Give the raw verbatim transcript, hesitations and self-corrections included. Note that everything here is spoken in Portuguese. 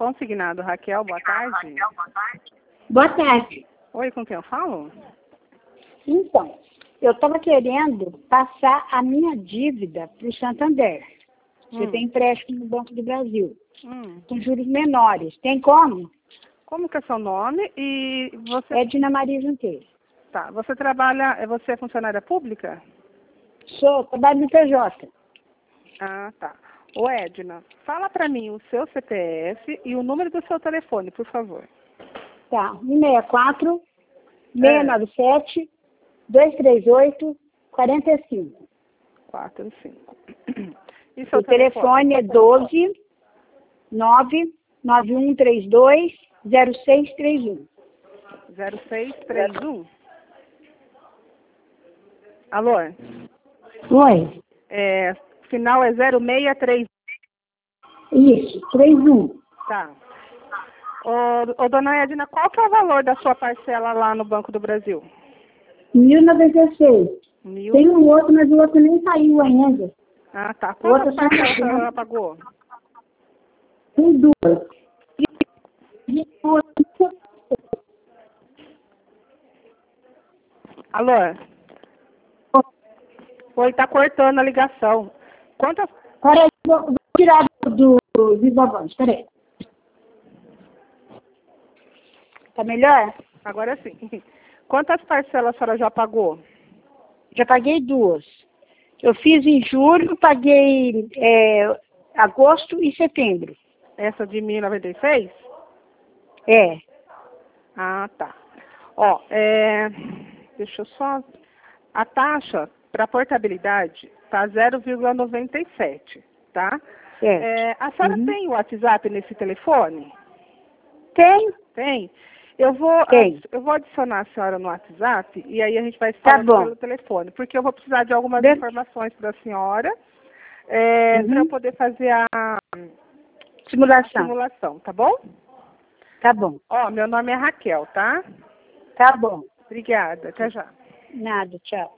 Consignado, Raquel, boa tarde. Boa tarde. Oi, com quem eu falo? Então, eu estava querendo passar a minha dívida para o Santander. Você Hum. tem empréstimo no Banco do Brasil, Hum. com juros menores. Tem como? Como que é seu nome e você... É Dina Maria Junqueira. Tá, você trabalha, você é funcionária pública? Sou, trabalho no P J. Ah, tá. Ô Edna, fala pra mim o seu C P F e o número do seu telefone, por favor. Tá, um seis quatro, seis nove sete, dois três oito, quatro cinco. quatro cinco. E seu O telefone é doze, nove nove um três dois, zero seis três um. zero seis três um? Alô? Oi, É, final é zero seis três. isso, três um. Tá. Ô, ô, dona Edna, qual que é o valor da sua parcela lá no Banco do Brasil? mil e noventa e seis. Mil? Tem um outro, mas o outro nem saiu ainda. Ah, tá. O outro Quantas só parcelas tá- ela pagou? Tem duas. Alô? Oi, tá cortando a ligação. Quantas... Peraí, vou, vou tirar do, do Viva Voz, peraí. Tá melhor? Agora sim. Quantas parcelas a senhora já pagou? Já paguei duas. Eu fiz em julho, paguei é, agosto e setembro. Essa de mil e noventa e seis? É. Ah, tá. Ó, é... deixa eu só... A taxa para portabilidade tá zero vírgula noventa e sete, tá? Certo. É, a senhora Uhum. tem o WhatsApp nesse telefone? Tem? Tem? Eu vou, Tem. eu vou adicionar a senhora no WhatsApp e aí a gente vai se Tá falando bom. pelo telefone, porque eu vou precisar de algumas Be- informações da senhora é, Uhum. para eu poder fazer a, a Simulação. simulação, tá bom? Tá bom. Ó, meu nome é Raquel, tá? Tá bom. Obrigada, até já. Nada, tchau.